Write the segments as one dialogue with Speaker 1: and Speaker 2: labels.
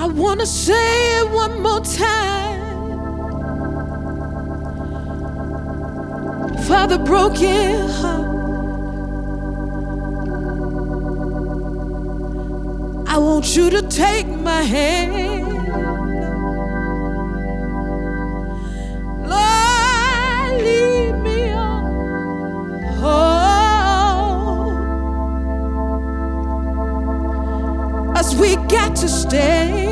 Speaker 1: I want to say it one more time for the broken heart. I want you to take my hand, Lord, lead me on home, as we got to stay.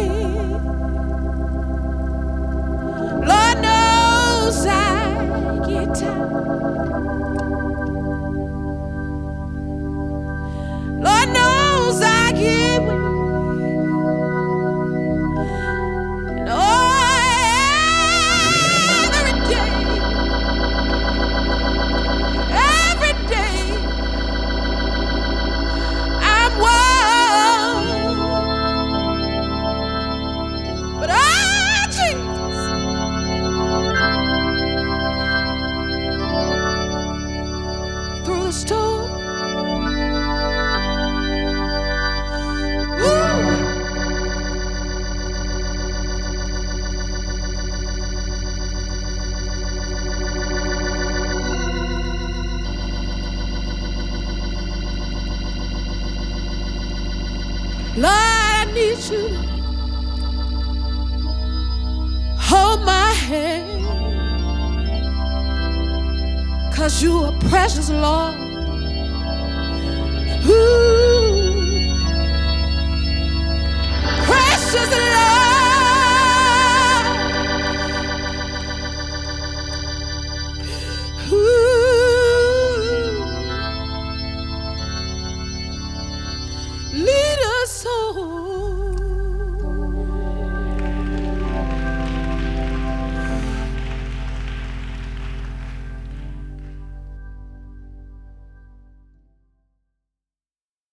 Speaker 1: Lord knows I get tired. Lord knows I get weak. And every day I'm wild. But Jesus, through the storm, Lord, I need you to hold my hand, 'cause you are precious, Lord. Ooh, precious Lord.